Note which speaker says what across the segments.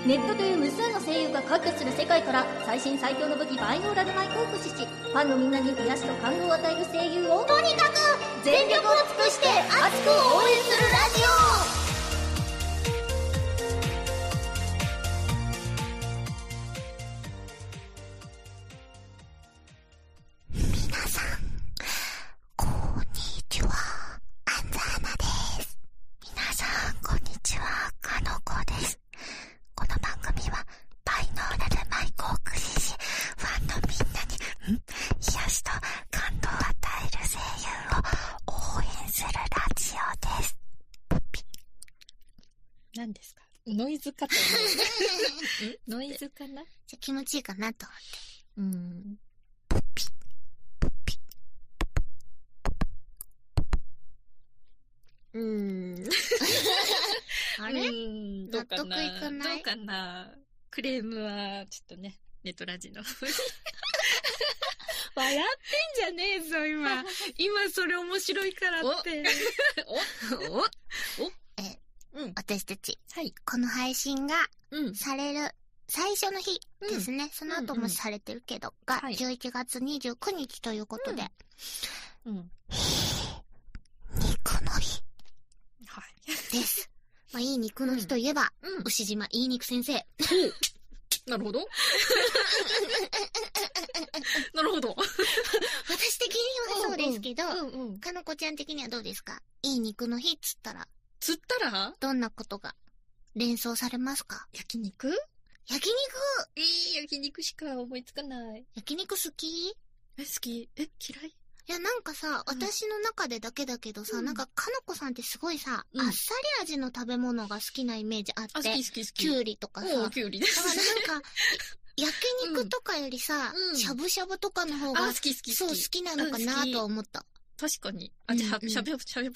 Speaker 1: ネットという無数の声優が割拠する世界から最新最強の武器バイノーラルマイクを駆使し、ファンのみんなに癒しと感動を与える声優をとにかく全力を尽くして熱く応援するラジオ。
Speaker 2: 何ですか？ノイズかと思う。ノイズかな？
Speaker 3: じゃ気持ちいいかなと思って。ポピポピ。あれ？
Speaker 2: どうかな？
Speaker 3: 納得いかない？
Speaker 2: どうかな？クレームはちょっとね、ネトラジの笑ってんじゃねえぞ今。今それ面白いからって。
Speaker 3: 私たち、
Speaker 2: はい、
Speaker 3: この配信がされる最初の日ですね。その後もされてるけど、が11月29日ということで、肉の日です。まあ、いい肉の日といえば、牛島いい肉先生。
Speaker 2: なるほど。なるほど。
Speaker 3: 私的にはそうですけど、かのこちゃん的にはどうですか？いい肉の日っつったらどんなことが連想されますか？
Speaker 2: 焼肉？
Speaker 3: 焼肉！
Speaker 2: 焼肉しか思いつかない。
Speaker 3: 焼肉好き？
Speaker 2: 好き？嫌い？
Speaker 3: いや、なんかさ、私の中でだけだけどさ、なんか、かのこさんってすごいさ、あっさり味の食べ物が好きなイメージあって。
Speaker 2: 好き。
Speaker 3: きゅうりとかさ。
Speaker 2: きゅうりです。
Speaker 3: だからなんか、焼肉とかよりさ、しゃぶしゃぶとかの方が、
Speaker 2: 好き。
Speaker 3: そう、好きなのかなと思った。
Speaker 2: 確かに。しゃぶしゃぶ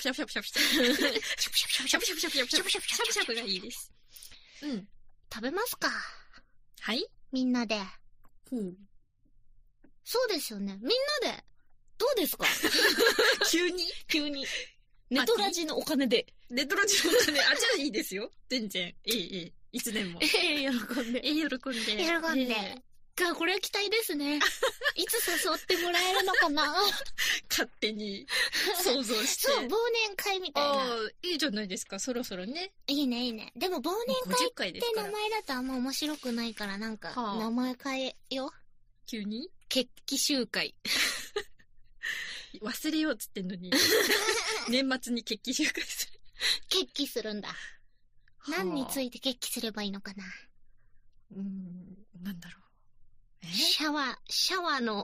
Speaker 2: がいいです。
Speaker 3: 食べますか？
Speaker 2: はい？
Speaker 3: みんなで。そうですよね。みんなで。どうですか？
Speaker 2: 急に
Speaker 3: ネトラジのお金で。
Speaker 2: ネトラジのお金、じゃあいいですよ。全然。いつでも。
Speaker 3: 喜んで。これは期待ですね。いつ誘ってもらえるのかな？
Speaker 2: 勝手に想像して。
Speaker 3: そう、忘年会みたいな。
Speaker 2: いいじゃないですか、そろそろね。
Speaker 3: いいね。でも忘年会って名前だとあんま面白くないから、なんか、名前変えよ。
Speaker 2: 急に？
Speaker 3: 決起集会。
Speaker 2: 忘れようっつってんのに。年末に決起集会する。
Speaker 3: 決起するんだ。何について決起すればいいのかな？
Speaker 2: なんだろう。
Speaker 3: シャワーの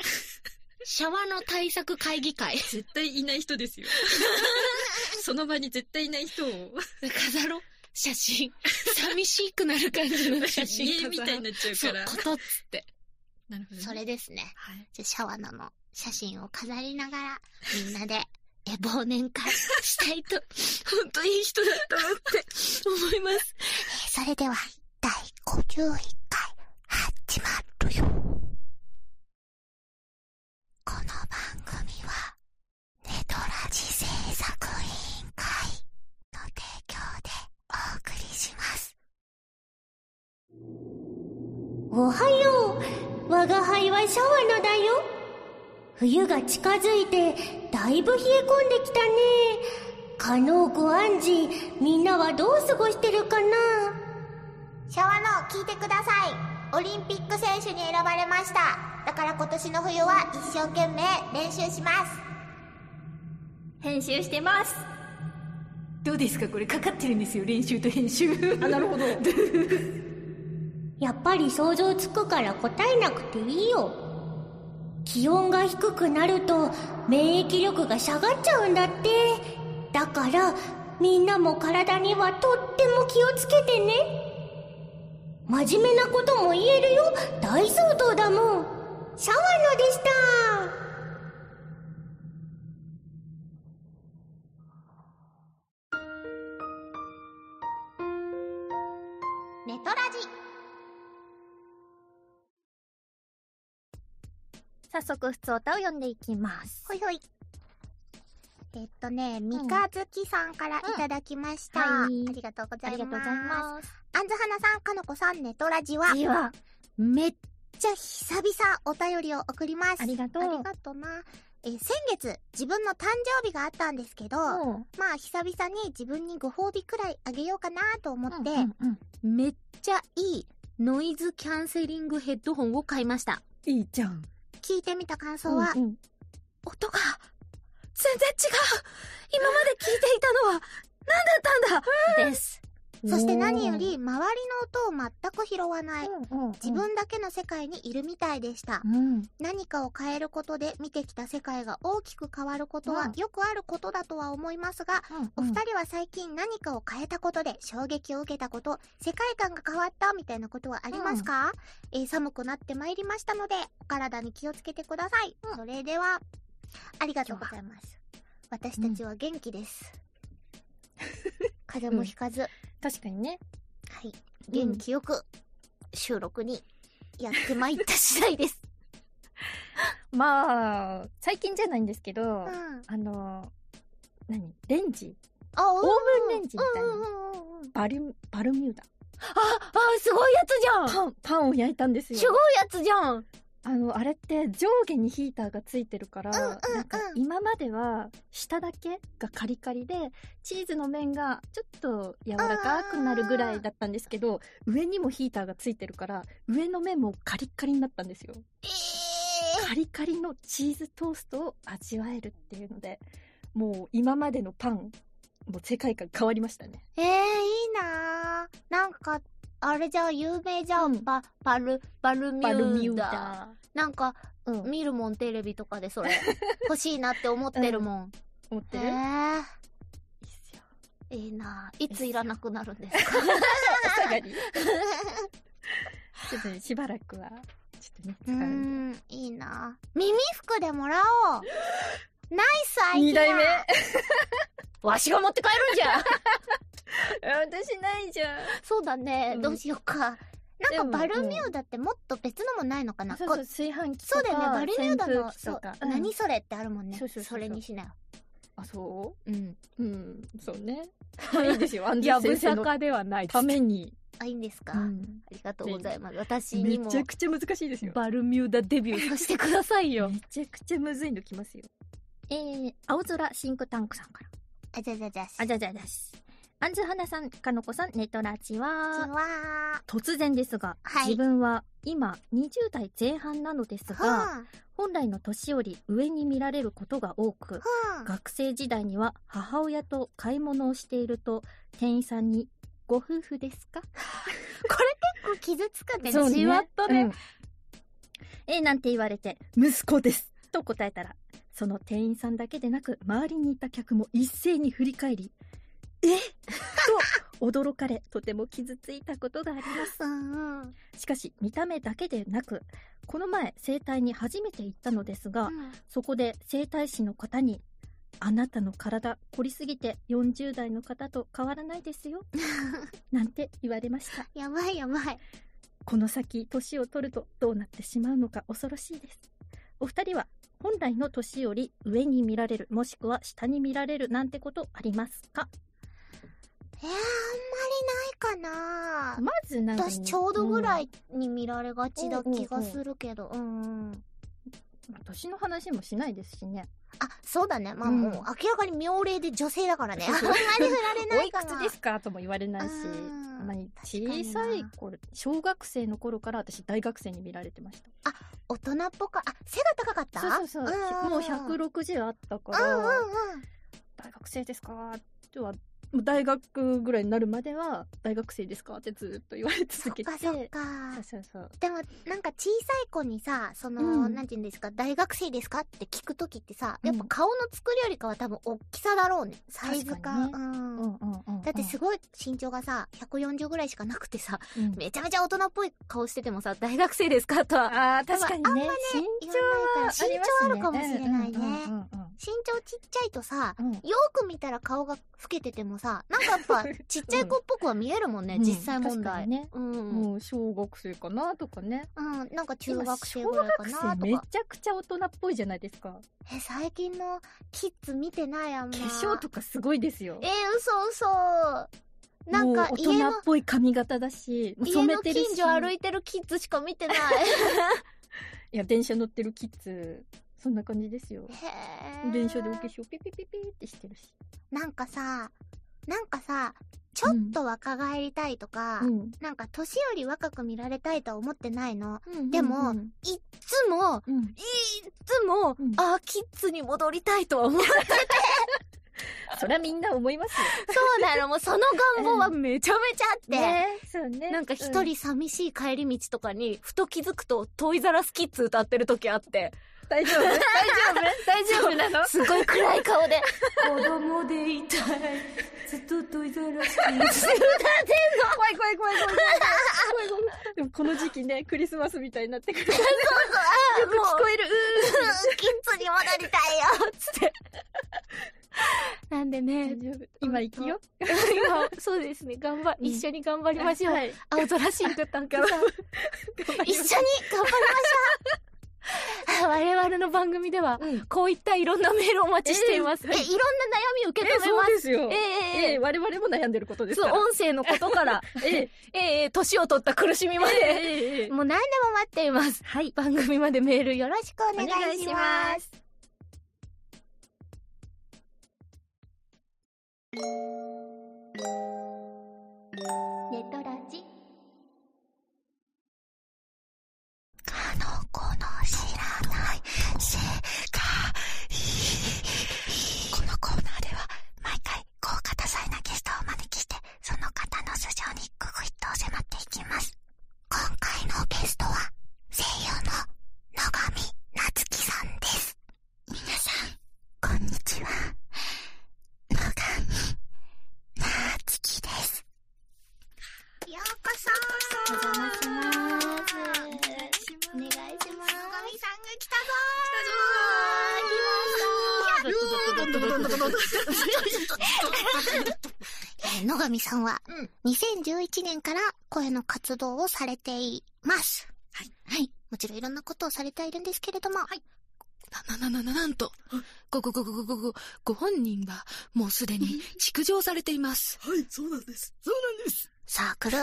Speaker 3: 対策会議会。
Speaker 2: 絶対いない人ですよ。その場に絶対いない人を。
Speaker 3: 飾ろう。写真。寂しくなる感じの写真
Speaker 2: 飾ろう。家みたいになっちゃうから。
Speaker 3: そう、ことっつって。
Speaker 2: なるほど、ね。
Speaker 3: それですね。はい。じゃシャワーの写真を飾りながら、みんなで、忘年会したいと、本当いい人だったなって思います。それでは、第51回、始まるよ。この番組は、ネトラジ制作委員会の提供でお送りします。
Speaker 1: おはよう。我が輩はシャワノだよ。冬が近づいてだいぶ冷え込んできたね。かのご安心、みんなはどう過ごしてるかな？
Speaker 3: シャワノ聞いてください。オリンピック選手に選ばれました。だから今年の冬は一生懸命練習します。
Speaker 1: 編集してます。
Speaker 4: どうですか？これかかってるんですよ、練習と編集。
Speaker 2: なるほど。
Speaker 1: やっぱり想像つくから答えなくていいよ。気温が低くなると免疫力が下がっちゃうんだって。だからみんなも体にはとっても気をつけてね。真面目なことも言えるよ。大相当だもん。シャワノでした。
Speaker 3: ネトラジ。
Speaker 1: 早速普通歌を読んでいきます。
Speaker 3: ほいほい。 三日月さんからいただきました。
Speaker 2: はい。
Speaker 3: ありがとうございます。
Speaker 2: ありがとうございます。
Speaker 3: あんずはなさん、かのこさん、ネトラジは、めっちゃ久々お便りを送ります。
Speaker 2: ありがとう。
Speaker 3: ありがとな。先月、自分の誕生日があったんですけど、まあ久々に自分にご褒美くらいあげようかなと思って、めっちゃいいノイズキャンセリングヘッドホンを買いました。
Speaker 2: いいじゃん。
Speaker 3: 聞いてみた感想は、音が全然違う。今まで聞いていたのは何だったんだ、です。そして何より周りの音を全く拾わない、自分だけの世界にいるみたいでした。何かを変えることで見てきた世界が大きく変わることはよくあることだとは思いますが、お二人は最近何かを変えたことで衝撃を受けたこと、世界観が変わったみたいなことはありますか？寒くなってまいりましたのでお体に気をつけてください。それではありがとうございます。私たちは元気です。風邪もひかず、
Speaker 2: 確かにね。
Speaker 3: はい。元気よく収録にやってまいった次第です。
Speaker 2: まあ、最近じゃないんですけど、レンジ、オーブンレンジみたいな。バルミューダ。
Speaker 3: すごいやつじゃん。
Speaker 2: パンを焼いたんですよ。
Speaker 3: すごいやつじゃん。
Speaker 2: あれって上下にヒーターがついてるから、なんか今までは下だけがカリカリで、チーズの面がちょっと柔らかくなるぐらいだったんですけど、上にもヒーターがついてるから、上の面もカリッカリになったんですよ。カリカリのチーズトーストを味わえるっていうので、もう今までのパン、もう世界観変わりましたね。
Speaker 3: いいなぁ。なんか、あれじゃ有名じゃん。バルミューダ。なんか、見るもんテレビとかでそれ。欲しいなって思ってるもん。
Speaker 2: 思ってる？いいっすよ。
Speaker 3: いいなぁ。いついらなくなるんですか？
Speaker 2: 下がり。ちょっとね、しばらくは、ちょっとね、使うんで。
Speaker 3: いいなぁ。耳服でもらおう。ナイスアイディア。
Speaker 2: 2代目。
Speaker 3: わしが持って帰るんじゃ。
Speaker 2: 私ないじゃん。
Speaker 3: そうだね。どうしようか。なんかバルミューダってもっと別のもないのかな？
Speaker 2: そう、炊飯器とか。
Speaker 3: そうだよね。バルミューダの、
Speaker 2: そう。
Speaker 3: 何それってあるもんね。
Speaker 2: そ
Speaker 3: れにしなよ。
Speaker 2: そう？そうね。
Speaker 3: いいですよ。
Speaker 2: やぶさかではないために。
Speaker 3: いいんですか？ありがとうございます。私にも。
Speaker 2: めちゃくちゃ難しいですよ。
Speaker 3: バルミューダデビューさせてくださいよ。
Speaker 2: めちゃくちゃむずいのきますよ。青空シンクタンクさんから。
Speaker 3: あじゃじゃじゃし。
Speaker 2: あんずはなさん、かのこさん、ネトラチは。突然ですが、
Speaker 3: はい、
Speaker 2: 自分は今20代前半なのですが、本来の年より上に見られることが多く、学生時代には母親と買い物をしていると、店員さんに、ご夫婦ですか？こ
Speaker 3: れ結構傷つくね。
Speaker 2: じわっとね。なんて言われて、息子ですと答えたら、その店員さんだけでなく、周りにいた客も一斉に振り返り、と驚かれ、とても傷ついたことがあります。しかし、見た目だけでなく、この前、整体に初めて行ったのですが、そこで整体師の方に、あなたの体凝りすぎて40代の方と変わらないですよなんて言われました。
Speaker 3: やばい。
Speaker 2: この先年を取るとどうなってしまうのか恐ろしいです。お二人は本来の年より上に見られる、もしくは下に見られるなんてことありますか？
Speaker 3: あんまりないかな。
Speaker 2: まずなんか、
Speaker 3: 私ちょうどぐらいに見られがちだ気がするけど。
Speaker 2: 年の話もしないですしね。
Speaker 3: そうだね。まあもう明らかに妙齢で女性だからね。あんまり振られないかな。
Speaker 2: おいくつですかとも言われないし、小さい頃、小学生の頃から私大学生に見られてました。
Speaker 3: 大人っぽか。背が高かった？
Speaker 2: そう。もう160あったから、大学生ですかとは、大学ぐらいになるまでは大学生ですかってずっと言われ続けて。
Speaker 3: そっか。
Speaker 2: そう。
Speaker 3: でもなんか小さい子にさ、なんて言うんですか、大学生ですかって聞くときってさ、やっぱ顔の作りよりかは多分大きさだろうね。サイズか。だってすごい身長がさ、140ぐらいしかなくてさ、めちゃめちゃ大人っぽい顔しててもさ、大学生ですかとは。
Speaker 2: 確かにね。身長
Speaker 3: あるかもしれないね。 身長ちっちゃいとさ、
Speaker 2: うん
Speaker 3: よく見たら顔が老けててもさ、なんかやっぱちっちゃい子っぽくは見えるもんね、
Speaker 2: うん
Speaker 3: 実際問
Speaker 2: 確か
Speaker 3: 題。
Speaker 2: にね
Speaker 3: うん。
Speaker 2: もう小学生かなとかね。
Speaker 3: なんか中学生
Speaker 2: 今
Speaker 3: ぐらいかな
Speaker 2: 小学生め
Speaker 3: とか。
Speaker 2: ちゃくちゃ大人っぽいじゃないですか。
Speaker 3: 最近のキッズ見てないあんま。
Speaker 2: 化粧とかすごいですよ。
Speaker 3: 嘘。なんか
Speaker 2: もう大人っぽい髪型だし、もう染めてるし。
Speaker 3: 家の近所歩いてるキッズしか見てない。
Speaker 2: いや、電車乗ってるキッズ、そんな感じですよ。
Speaker 3: へー。
Speaker 2: 電車でお化粧ピピピピってしてるし。
Speaker 3: なんかさ、ちょっと若返りたいとか、
Speaker 2: うん。
Speaker 3: なんか年より若く見られたいとは思ってないの。
Speaker 2: うん
Speaker 3: でも、
Speaker 2: うん
Speaker 3: いっつも、
Speaker 2: うんうん
Speaker 3: キッズに戻りたいとは思う。
Speaker 2: そりゃみんな思いますよ。
Speaker 3: そうなの、もうその願望はめちゃめちゃあって。
Speaker 2: ね、そうね。
Speaker 3: なんか一人寂しい帰り道とかに、ふと気づくとトイザラスキッズ歌ってる時あって。
Speaker 2: 大丈夫大丈夫なの？
Speaker 3: すごい暗い顔で。
Speaker 4: 子供でいたい。ずっとトイザらスキッズ。
Speaker 2: 怖い。でもこの時期ね、クリスマスみたいになってくる。よく聞こえる。
Speaker 3: キッズに戻りたいよつって。なんでね。
Speaker 2: 大丈夫。今行くよ。
Speaker 3: 今、そうですね。一緒に頑張りましょう。
Speaker 2: はい。
Speaker 3: 青空シンクタンクさん。一緒に頑張りましょう。我々の番組では、こういったいろんなメールをお待ちしています。いろんな悩み受け止めます。
Speaker 2: そうですよ。我々も悩んでることですから。
Speaker 3: そう、音声のことから、年を取った苦しみまで、もう何でも待っています。はい。番組までメールよろしくお願いします。ネトラジ。かの子の知らない世界。このコーナーでは毎回豪華多彩なゲストをお招きして、その方の素性にググッと迫っていきます。今回のゲストは声優の野上夏樹さんです。皆さんこんにちは。野上夏樹です。ようこそお邪魔します。お願いします。野上さんが来たぞー。野上さんは2011年から声の活動をされています。はい。はい。もちろんいろんなことをされているんですけれども。はい。
Speaker 5: なんと、ご本人はもうすでに築城されています。
Speaker 6: はい、そうなんです。
Speaker 3: サークル。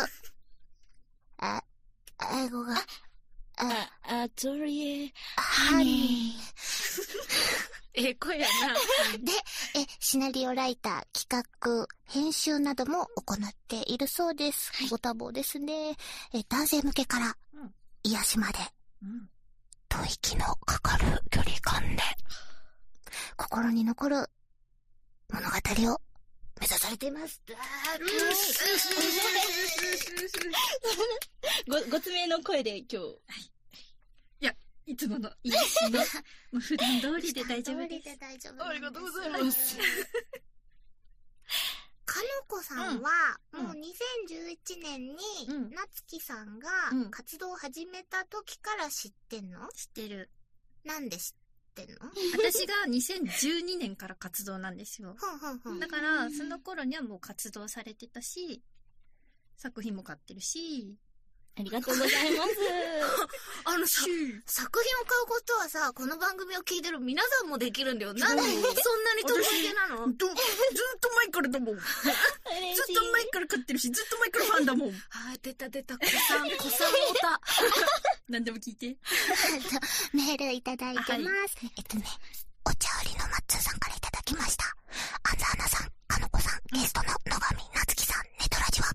Speaker 3: 英語が。
Speaker 5: アトリエ、
Speaker 3: ハニー。
Speaker 5: 声やな。
Speaker 3: で、シナリオライター、企画、編集なども行っているそうです。ご多忙ですね。男性向けから、癒しまで、吐息のかかる距離感で、心に残る物語を目指されています。
Speaker 5: ごつめの声で今日。いや、いつもの癒しの、普段通りで大丈夫です。
Speaker 6: ありがとうございます。
Speaker 3: かのこさんは、もう2011年に、なつきさんが活動を始めた時から知ってんの？
Speaker 7: 知ってる。
Speaker 3: なんで知ってんの？
Speaker 7: 私が2012年から活動なんですよ。だから、その頃にはもう活動されてたし、作品も買ってるし、
Speaker 3: ありがとうございます。作品を買うことはさ、この番組を聞いてる皆さんもできるんだよ。なんでそんなに得意なの？
Speaker 6: ずっと前からだもん。ずっと前から買ってるし、ずっと前からファンだもん。
Speaker 5: 出た、子さんおた。
Speaker 7: 何でも聞いて。
Speaker 3: メールいただいてます。お茶売りのマッツーさんからいただきました。アンザーナさん、かのこさん、ゲストの野上夏樹さん、ネトラジは。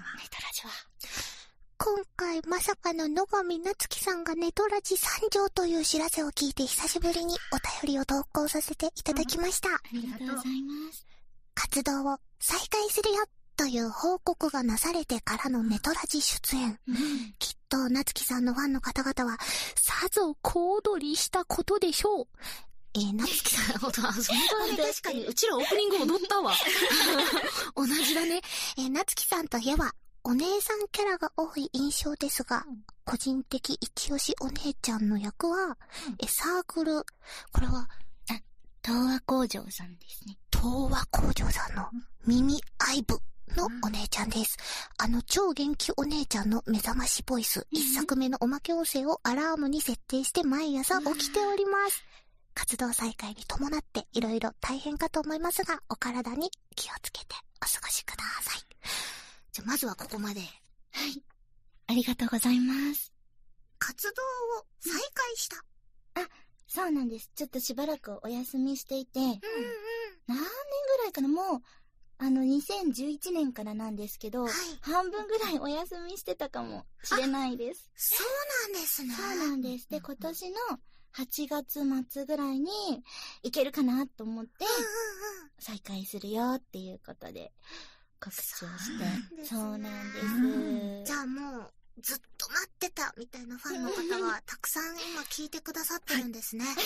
Speaker 3: 今回まさかの野上夏樹さんがネトラジ参上という知らせを聞いて久しぶりにお便りを投稿させていただきました。
Speaker 7: ありがとうございます。
Speaker 3: 活動を再開するよという報告がなされてからのネトラジ出演。きっと夏樹さんのファンの方々はさぞ小躍りしたことでしょう。夏樹さん、本当だね。確かに、うちらオープニング踊ったわ。同じだね。夏樹さんといえば、お姉さんキャラが多い印象ですが、個人的一押しお姉ちゃんの役は、サークル、これは、 東和工場さんですね。
Speaker 8: 東和工場さんの耳アイブのお姉ちゃんです。超元気お姉ちゃんの目覚ましボイス、一作目のおまけ音声をアラームに設定して毎朝起きております。活動再開に伴っていろいろ大変かと思いますが、お体に気をつけてお過ごしください。
Speaker 3: じゃあまずはここまで。はい。ありがとうございます。
Speaker 8: 活動を再開した。
Speaker 3: そうなんです。ちょっとしばらくお休みしていて、何年ぐらいかな、もう、2011年からなんですけど、半分ぐらいお休みしてたかもしれないです。
Speaker 8: そうなんですね。
Speaker 3: そうなんです。で、今年の8月末ぐらいに行けるかなと思って、再開するよっていうことで告知をして。そうなんです。
Speaker 8: じゃあもう、ずっと待ってたみたいなファンの方はたくさん今聞いてくださってるんですね。はい。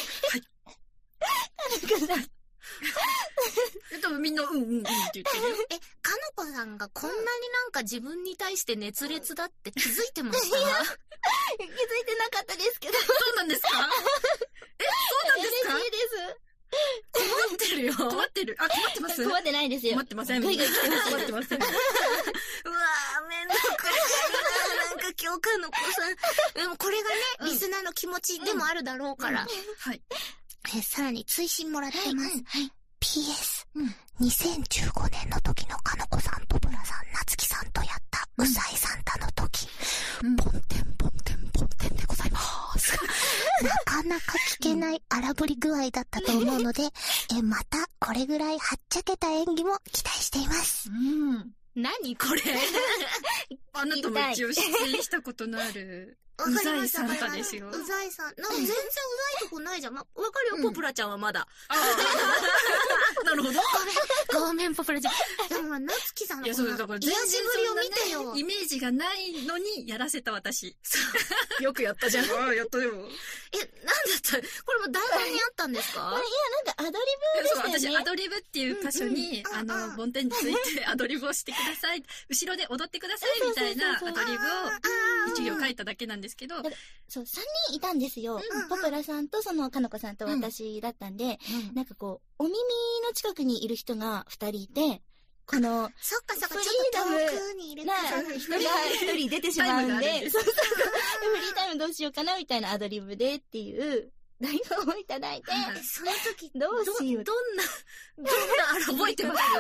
Speaker 6: 多分みんなうんって言ってるよ。
Speaker 3: かのこさんがこんなになんか自分に対して熱烈だって気づいてました？気づいてなかったですけど。
Speaker 6: そうなんですか？そうなんですか？
Speaker 3: 嬉しいです。
Speaker 6: 困ってるよ。困ってる。困ってます？
Speaker 3: 困ってないですよ。
Speaker 6: 困ってません。困ってません。
Speaker 3: うわー、めんどくさいな。なんか今日かのこさん。でもこれがね、リスナーの気持ちでもあるだろうから。
Speaker 6: はい。
Speaker 8: さらに追伸もらってます。PS、2015年の時のかのこさん、ポプラさん、なつきさんとやったうさいサンタの時、ポンテンでございます。なかなか聞けない荒ぶり具合だったと思うので、またこれぐらいはっちゃけた演技も期待しています。
Speaker 3: 何これ？
Speaker 6: あなたも一応出演したことのあるうざいサンタですよ。
Speaker 3: うざいさん。全然うざいとこないじゃん。わかるよ、ポプラちゃんはまだ。
Speaker 6: なるほど。
Speaker 3: ごめん、ポプラちゃん。でも、なつきさんのこの癒しぶりを見てよ。
Speaker 6: イメージがないのにやらせた私。
Speaker 5: よくやったじゃん。
Speaker 6: やったよ。
Speaker 3: なんだったこれも台本にあったんですか？いや、なんかアドリブでしたよね。
Speaker 6: 私、アドリブっていう箇所に、梵天についてアドリブをしてください。後ろで踊ってくださいみたいなアドリブを一行書いただけなんですけど。
Speaker 3: そう、3人いたんですよ。ポプラさんとそのかのこさんと私だったんで、なんかこう、お耳の近くにいる人が2人いて、この、
Speaker 8: そっか、ちょっと遠くにいる
Speaker 3: な人が1人出てしまうんで、そうフリータイムどうしようかなみたいなアドリブでっていう台本をいただいて、
Speaker 8: その時、
Speaker 3: どうしよう。
Speaker 6: どんな覚えてます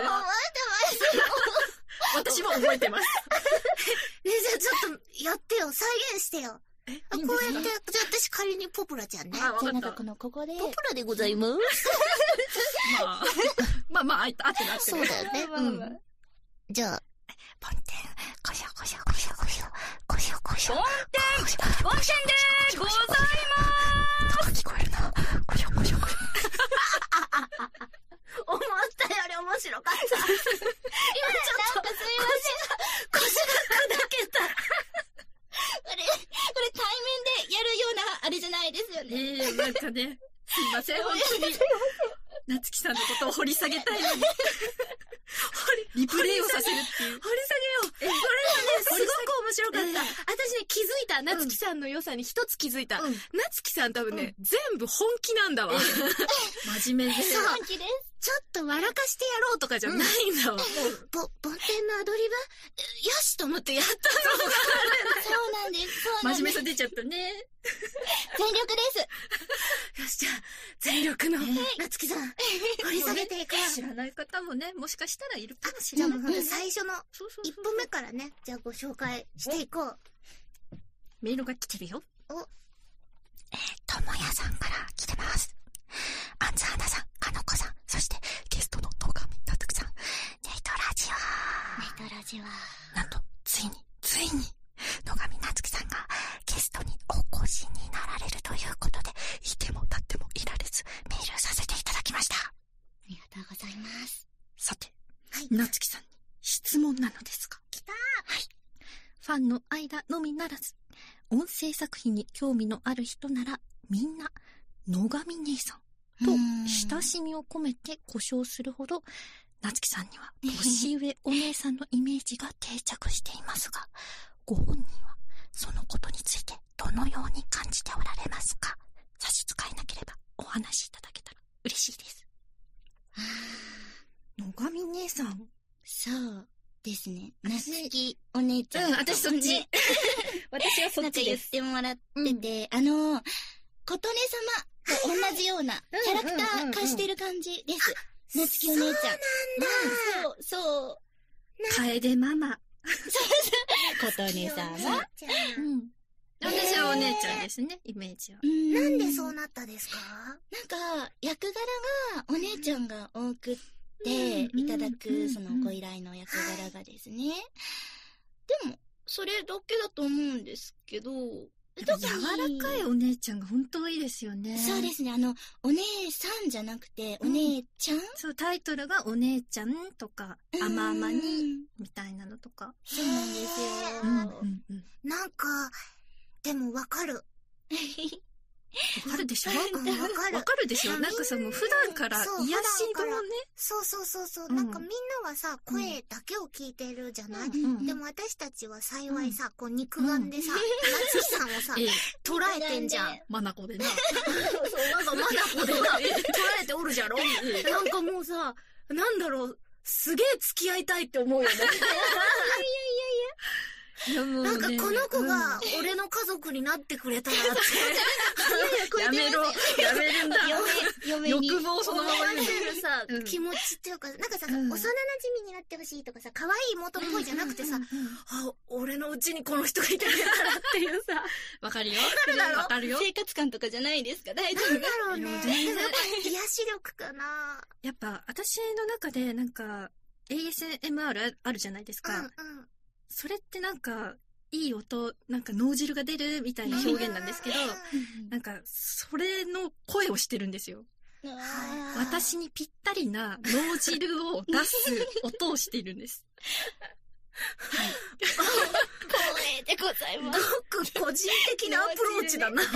Speaker 6: 私も覚えてます。
Speaker 8: じゃあちょっとやってよ、再現してよ。こうやって、じゃあ私仮にポプラちゃんね。
Speaker 3: じゃあなんかここで。
Speaker 8: ポプラでございます。
Speaker 6: まあ、合ってる。
Speaker 8: そうだよね。じゃあ、ポンテン、コショコショコショコショ、コショコショ。
Speaker 5: ポンテンでございます
Speaker 8: 聞こえるな。コショコショコショ。
Speaker 3: 思ったより面白かった。今ちょっと、すいません。腰が砕けた。これ対面でやるようなあれじゃないですよね。
Speaker 6: なんかね、すいません、本当に。なつきさんのことを掘り下げたいのに。リプレイをさせるっていう。
Speaker 3: 掘り下げよう。これがね、すごく面白かった。私ね、気づいた。なつきさんの良さに一つ気づいた。なつきさん多分ね、全部本気なんだわ。
Speaker 6: 真面目で。
Speaker 3: 本気です。ちょっと笑かしてやろうとかじゃないんだわ。
Speaker 8: 梵天のアドリブ
Speaker 3: よしと思ってやったのがそうなんです。
Speaker 6: 真面目さ出ちゃったね。
Speaker 3: 全力です。よし、じゃあ、全力の、なつきさん、掘り下げていくよ。
Speaker 6: 知らない方もね、もしかしたらいるかもしれない。
Speaker 8: じゃあもうほんと最初の一歩目からね、じゃあご紹介していこう。
Speaker 6: メールが来てるよ。
Speaker 8: ともやさんから来てます。あんずはなさん、かのこさん、そしてゲストの野上なつきさん、ネイトラジオ。なんと、ついに、野上なつきさんがゲストにお越しになられるということで、いても立ってもいられず、メールさせていただきました。あ
Speaker 3: りがとうございます。
Speaker 6: さて、なつきさんに質問なのですが。
Speaker 8: 来た。
Speaker 6: ファンの間のみならず、音声作品に興味のある人なら、みんな、野上姉さんと親しみを込めて呼称するほど、なつきさんには年上お姉さんのイメージが定着していますが、ご本人はそのことについてどのように感じておられますか？差し支えなければお話しいただけたら嬉しいです。 野上姉さん。
Speaker 3: そうですね。なつきお姉ちゃん。
Speaker 6: 私そっち。私はそっちです。
Speaker 3: なんか言ってもらってて、琴音様と同じようなキャラクター化してる感じです。なつきお姉ちゃん。そう。
Speaker 6: 楓ママ。
Speaker 3: 琴音様。
Speaker 6: 私はお姉ちゃんですね、イメージは。
Speaker 8: なんでそうなったですか？
Speaker 3: なんか、役柄がお姉ちゃんが多くっていただく、そのご依頼の役柄がですね。でも、それだけだと思うんですけど、
Speaker 6: 柔らかいお姉ちゃんが本当多いですよね。
Speaker 3: そうですね。お姉さんじゃなくて、お姉ちゃん、
Speaker 6: そう、タイトルがお姉ちゃんとか、甘々に、みたいなのとか。
Speaker 3: そうなんですよ。
Speaker 8: なんか、でもわかる。
Speaker 6: わかるでしょ？
Speaker 8: わ
Speaker 6: かるでしょ？なんかさ、もう普段から癒しのね。
Speaker 8: そう。なんかみんなはさ、声だけを聞いてるじゃない？でも私たちは幸いさ、こう肉眼でさ、夏木さんをさ、捉えてんじゃん。
Speaker 6: マナコでな。
Speaker 8: そう、なんかマナコでな、捉えておるじゃろ？なんかもうさ、なんだろう、すげえ付き合いたいって思うよね。なんかこの子が俺の家族になってくれたらって。
Speaker 6: やめるんだ。欲望そのままに。
Speaker 8: さ、気持ちっていうか、なんかさ、幼馴染になってほしいとかさ、可愛い妹っぽいじゃなくてさ、あ、俺のうちにこの人がいてくれたらっていうさ。
Speaker 6: わかるよ。
Speaker 3: わかるよ。生活感とかじゃないですか、大丈夫。
Speaker 8: なんだろうね。でもやっぱ癒し力かな。
Speaker 6: やっぱ私の中でなんか ASMR あるじゃないですか。それってなんか、いい音、なんか脳汁が出るみたいな表現なんですけど、なんか、それの声をしてるんですよ。私にぴったりな脳汁を出す音をしているんです。
Speaker 3: はい。光栄でございます。
Speaker 8: ごく個人的なアプローチだな。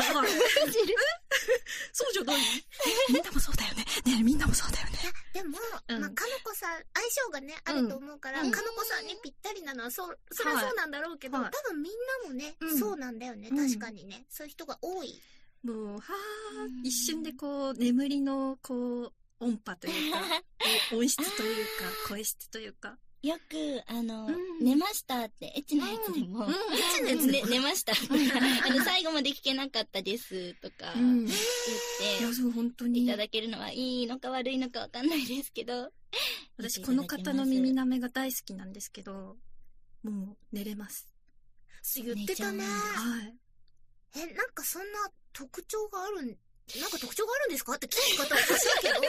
Speaker 6: そうじゃない？みんなもそうだよね。ねえ、みんなもそうだよね。
Speaker 8: でも、まあ、かのこさん、相性がね、あると思うから、かのこさんにぴったりなのは、そりゃそうなんだろうけど、多分みんなもね、そうなんだよね。確かにね。そういう人が多い。
Speaker 6: もう、一瞬でこう、眠りの、こう、音波というか、音質というか、声質というか。
Speaker 3: よく、寝ましたって、エッチなやつでも、寝ました。最後まで聞けなかったですとか、言って、
Speaker 6: 本当に
Speaker 3: いただけるのはいいのか悪いのかわかんないですけど。
Speaker 6: 私、この方の耳なめが大好きなんですけど、もう、寝れます。
Speaker 8: 言ってたね。
Speaker 6: はい。
Speaker 8: なんかそんな特徴があるんですかって聞き方おかしいけど。特殊な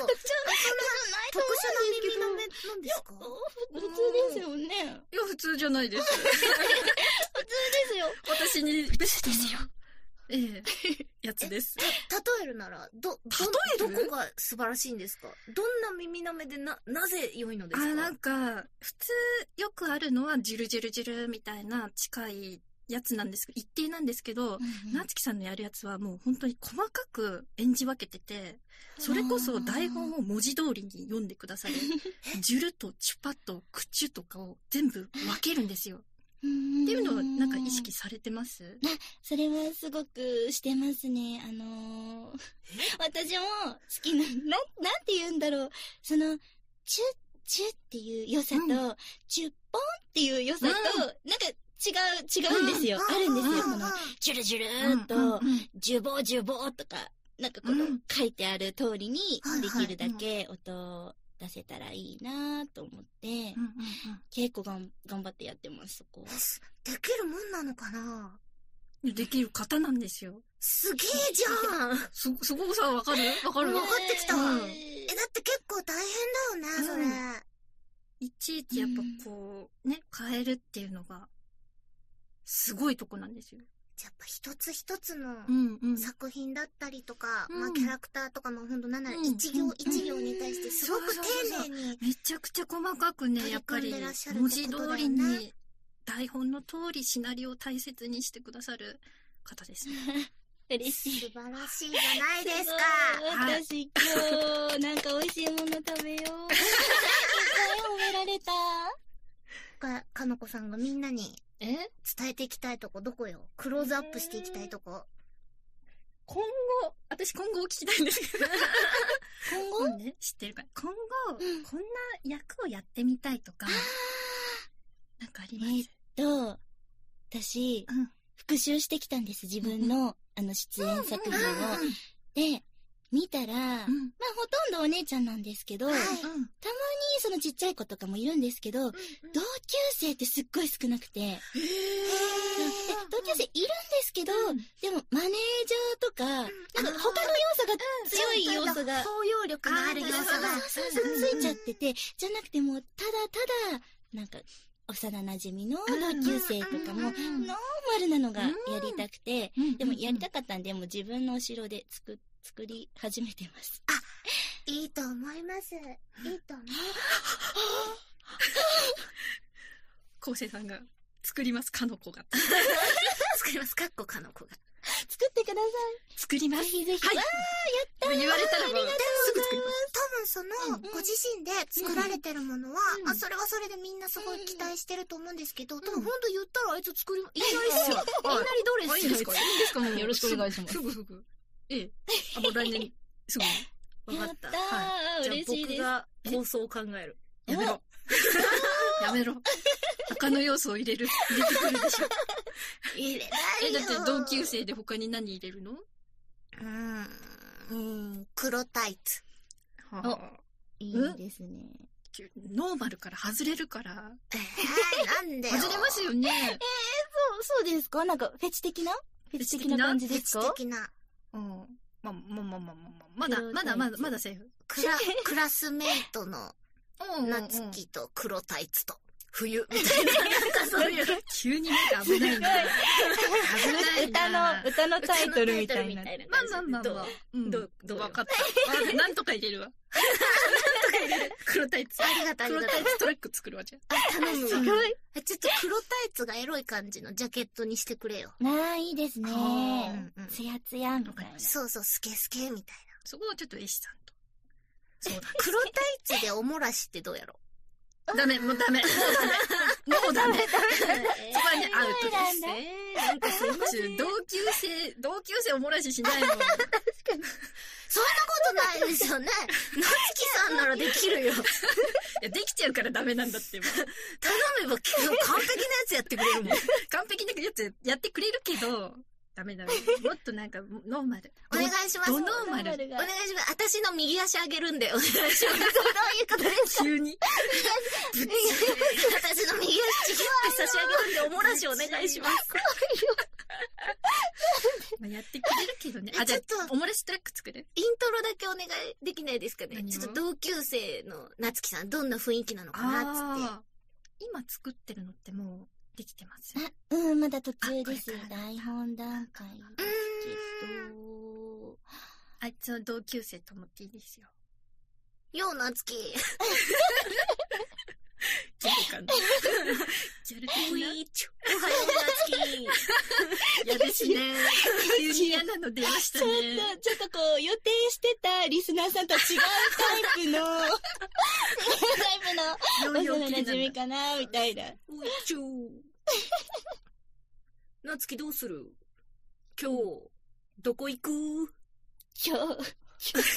Speaker 8: 耳の目なんですか？
Speaker 3: 普通ですよね。
Speaker 6: いや、普通じゃないです。
Speaker 3: 普通ですよ。
Speaker 6: 私に、普通ですよ。やつです。
Speaker 8: 例えるなら、どこが素晴らしいんですか？どんな耳なめでなぜ良いのですか？
Speaker 6: なんか、普通よくあるのは、ジュルジュルジュルみたいな近いやつなんですけど、一定なんですけど、なつきさんのやるやつはもう本当に細かく演じ分けてて、それこそ台本を文字通りに読んでくださる。ジュルとチュパとクチュとかを全部分けるんですよ。っていうのはなんか意識されてます？
Speaker 3: それはすごくしてますね。私も好きな、なんて言うんだろう。その、チュっていう良さと、チュッポンっていう良さと、なんか違うんですよ。あるんですよ。この、ジュルジュルーと、ジュボージュボーとか、なんかこの書いてある通りにできるだけ音を出せたらいいなと思って、結構頑張ってやってます、そこ。
Speaker 8: できるもんなのかな？
Speaker 6: できる方なんですよ。
Speaker 8: すげえじゃん。
Speaker 6: そこさ、わかる？
Speaker 8: わかってきた。だって結構大変だよね、それ。
Speaker 6: いちいちやっぱこう、ね、変えるっていうのが、すごいとこなんですよ。
Speaker 8: やっぱ一つ一つの作品だったりとか、まあキャラクターとかもほんとなんなら一行一行に対してすごく丁寧に。
Speaker 6: めちゃくちゃ細かくね、やっぱり文字通りに台本の通りシナリオを大切にしてくださる方ですね。
Speaker 3: 嬉しい。
Speaker 8: 素晴らしいじゃないですか。
Speaker 3: 私今日、なんか美味しいもの食べよう。いっぱい褒められた。
Speaker 8: かのこさんがみんなに伝えていきたいとこどこよ？クローズアップしていきたいとこ。
Speaker 5: 私今後を聞きたいんですけど。
Speaker 8: 今後
Speaker 5: ね、知ってるか今後、こんな役をやってみたいとか、なんかあります？
Speaker 8: 私、復習してきたんです、自分の、出演作品を。で、見たら、まあ、ほとんどお姉ちゃんなんですけど、たまにそのちっちゃい子とかもいるんですけど、同級生ってすっごい少なくて、同級生いるんですけど、でもマネージャーとか、なんか他の要素が強い要素が、
Speaker 3: 包容力のある要素が、
Speaker 8: そうついちゃってて、じゃなくてもう、ただ、なんか、幼馴染の同級生とかも、ノーマルなのがやりたくて、でもやりたかったんで、もう自分のお城で作り始めてます。
Speaker 3: いいと思います。いいと思う。
Speaker 5: 昴生さんが作ります、かの子が。
Speaker 3: 作ります、かっこかの子が。
Speaker 8: 作ってください。
Speaker 5: 作ります。
Speaker 8: ぜひぜひ。
Speaker 5: はい。
Speaker 8: やったー。
Speaker 5: 言われたらもうすぐ作ります。
Speaker 3: 多分その、ご自身で作られてるものは、それはそれでみんなすごい期待してると思うんですけど、多分ほんと言ったらあいつ作り、いきなりっすよ。いきなりどれっすよ。
Speaker 5: いいですか？いいですか？もう
Speaker 4: よろしくお願いします。
Speaker 5: ふぐ。ええ。もう来年、すぐ。わかった。はい。
Speaker 8: 嬉しいです。
Speaker 5: じゃあ僕が構想を考える。やめろ。やめろ。他の要素を入れてくるでしょ。
Speaker 3: 入れないよ。
Speaker 5: だって同級生で他に何入れるの？
Speaker 3: 黒タイツ。
Speaker 8: いいですね。
Speaker 5: ノーマルから外れるから。
Speaker 3: なんでよ。
Speaker 5: 外れますよね。
Speaker 8: そうですか？なんかフェチ的な感じですか？
Speaker 3: フェチ的な。
Speaker 5: まだセーフ。
Speaker 3: クラスメイトの夏希と黒タイツと冬みたいな、なんかそういう。
Speaker 5: 急になんか危ないな。危ないな。
Speaker 8: 歌のタイトルみたいな。
Speaker 5: まあ。どうわかった。なんとか入れるわ。黒タイツ。
Speaker 3: ありがとう。
Speaker 5: 黒タイツトラック作るわ、じゃあ。
Speaker 3: 楽しそう。ちょっと黒タイツがエロい感じのジャケットにしてくれよ。
Speaker 8: いいですね。ツヤツヤみたいな。
Speaker 3: そう、スケスケみたいな。
Speaker 5: そこはちょっと絵師さんと。そうだ。
Speaker 3: 黒タイツでおもらしってどうやろ？
Speaker 5: ダメ。もうダメ。そこはね、アウトですね。なんか同級生おもらししないもん。確かに。
Speaker 3: そんなことないですよね。夏希さんならできるよ。い
Speaker 5: や、できちゃうからダメなんだって。
Speaker 3: 頼めば完璧なやつやってくれるもん。
Speaker 5: 完璧なやつやってくれるけど、ダメ。もっとなんか、ノーマル。
Speaker 3: お願いします。
Speaker 5: ノーマル。
Speaker 3: お願いします。私の右足上げるんで、お願いします。どういうことですか？
Speaker 5: 急に。
Speaker 3: 私の右足ちぎって差し上げるんで、おもらしお願いします。
Speaker 5: やってくれるけどね。じゃあ、おもらしトラック作る？
Speaker 3: イントロだけお願いできないですかね？ちょっと同級生の夏希さん、どんな雰囲気なのかな、つって。
Speaker 5: 今作ってるのってもう、できてます？
Speaker 8: まだ途中です。台本段階ですけど。
Speaker 5: あいつは同級生と思っていいですよ。
Speaker 3: よう、夏希。
Speaker 5: ギャルかな。ギャル的な。
Speaker 3: おはよう、夏希。
Speaker 5: 嫌ですね。急に嫌なの出ましたね。
Speaker 8: ちょっとこう、予定してたリスナーさんとは違うタイプの、幼馴染かな、みたいな。
Speaker 5: 夏希どうする？今日、どこ行く？
Speaker 8: 今日。完全に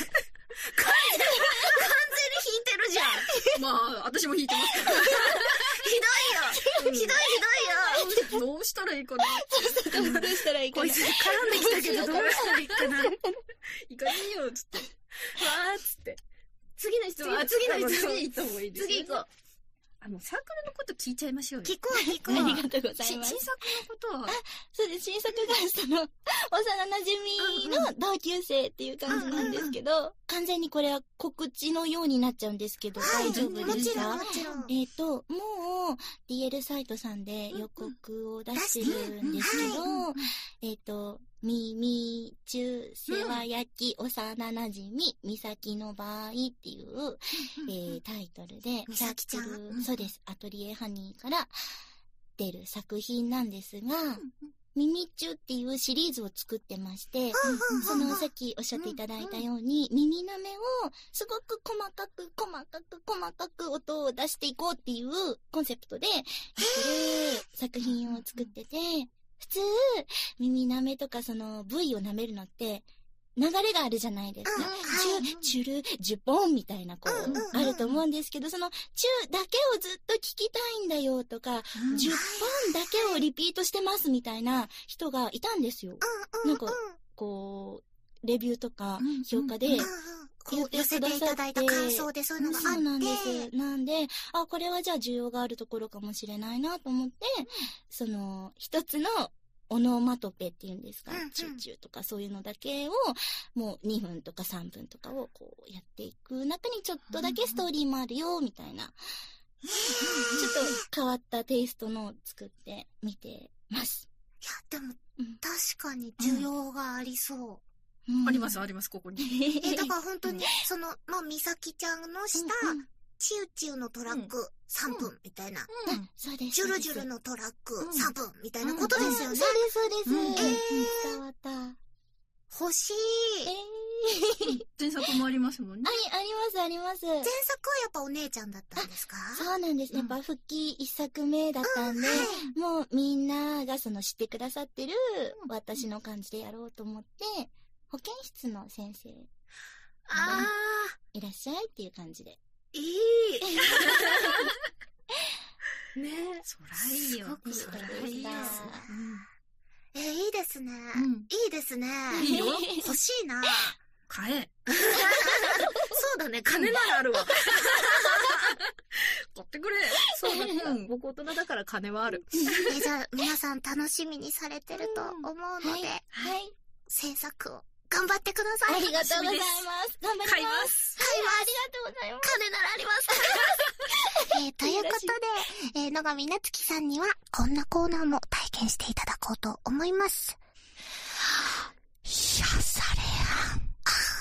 Speaker 3: 引いてるじゃん。
Speaker 5: まあ、私も引いてますから。
Speaker 3: ひどいよ。
Speaker 5: どうしたらいいかな。
Speaker 8: どうしたらいいかな。
Speaker 3: こいつ絡んできたけど、どうしたらいいかな。
Speaker 5: 行かねえよ、つって。わー、つって。
Speaker 3: 次の質問。
Speaker 5: 次行った方がいいです。
Speaker 3: 次行こう。
Speaker 5: サークルのこと聞いちゃいましょうよ。
Speaker 3: 聞こう。
Speaker 8: ありがとうございます。
Speaker 5: 新作のことは？
Speaker 8: そうです。新作が幼馴染の同級生っていう感じなんですけど、完全にこれは告知のようになっちゃうんですけど、大丈夫ですか？
Speaker 3: もちろん。
Speaker 8: もう DL サイトさんで予告を出してるんですけど、耳中世話焼き幼馴染美咲の場合っていう、タイトルで
Speaker 3: 美咲ちゃん、
Speaker 8: そうです、アトリエハニーから出る作品なんですが、耳中っていうシリーズを作ってまして、さっきおっしゃっていただいたように、耳なめをすごく細かく音を出していこうっていうコンセプトで、作品を作ってて、 普通、耳舐めとか部位を舐めるのって、流れがあるじゃないですか。チュル、ジュポンみたいな、あると思うんですけど、チュだけをずっと聞きたいんだよとか、ジュポンだけをリピートしてますみたいな人がいたんですよ。なんか、レビューとか評価で、言ってくださって、寄せていただいた感想でそういうのがあって。そうなんです。なんで、これはじゃあ需要があるところかもしれないなと思って、一つのオノマトペっていうんですか、チューチューとかそういうのだけを、もう2分とか3分とかをやっていく中にちょっとだけストーリーもあるよ、みたいな。ちょっと変わったテイストのを作ってみてます。
Speaker 3: いや、でも、確かに需要がありそう。
Speaker 5: あります、ここに。
Speaker 3: だから本当に、みさきちゃんのした、チューチューのトラック3分みたいな。
Speaker 8: そうです。
Speaker 3: ジュルジュルのトラック3分みたいなことですよね。
Speaker 8: そうです。伝わった。
Speaker 3: 欲しい。
Speaker 5: 前作もありますもんね。
Speaker 8: あります。前作は
Speaker 3: やっぱお姉ちゃんだったんですか？
Speaker 8: そうなんです。やっぱ復帰1作目だったんで、もうみんなが知ってくださってる私の感じでやろうと思って、保健室の先生。いらっしゃいっていう感じで。
Speaker 3: いい
Speaker 5: ねえ。そらいいよ。
Speaker 3: そらいいですね。いいですね。いいですね。
Speaker 5: いいよ。
Speaker 3: 欲しいな。
Speaker 5: 買え。
Speaker 3: そうだね、金ならあるわ。
Speaker 5: 買ってくれ。
Speaker 7: そうだね。僕大人だから金はある。
Speaker 3: じゃあ、皆さん楽しみにされてると思うので、制作を頑張ってください。
Speaker 8: ありがとうございます。頑張ります。
Speaker 5: 買います。
Speaker 8: ありがとうございます。
Speaker 3: 金ならあります。ということで、野上夏樹さんにはこんなコーナーも体験していただこうと思います。癒されやん。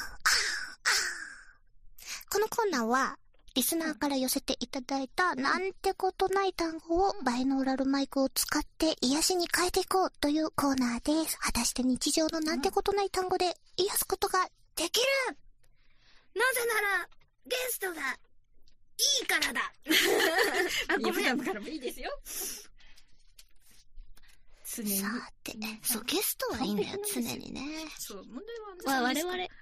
Speaker 3: このコーナーは、リスナーから寄せていただいたなんてことない単語をバイノーラルマイクを使って癒しに変えていこうというコーナーです。果たして日常のなんてことない単語で癒すことができる、なぜならゲストがいいからだ。
Speaker 5: ごめん。からもいいですよ。常に。
Speaker 3: さて、そう、ゲストはいいんだよ、常にね。
Speaker 5: そう、問題は
Speaker 8: 我々、
Speaker 5: 俺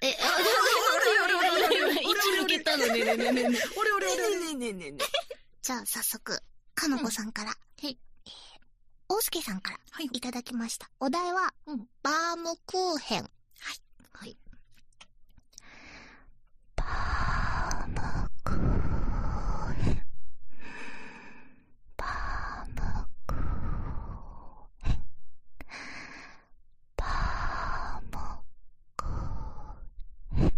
Speaker 8: 抜けたのね。
Speaker 5: 俺。
Speaker 3: じゃあ、早速、かのこさんから、大輔さんから、いただきました。お題は、バームクーヘン。はい。バームクーヘン。バームクーヘン。バームクーヘン。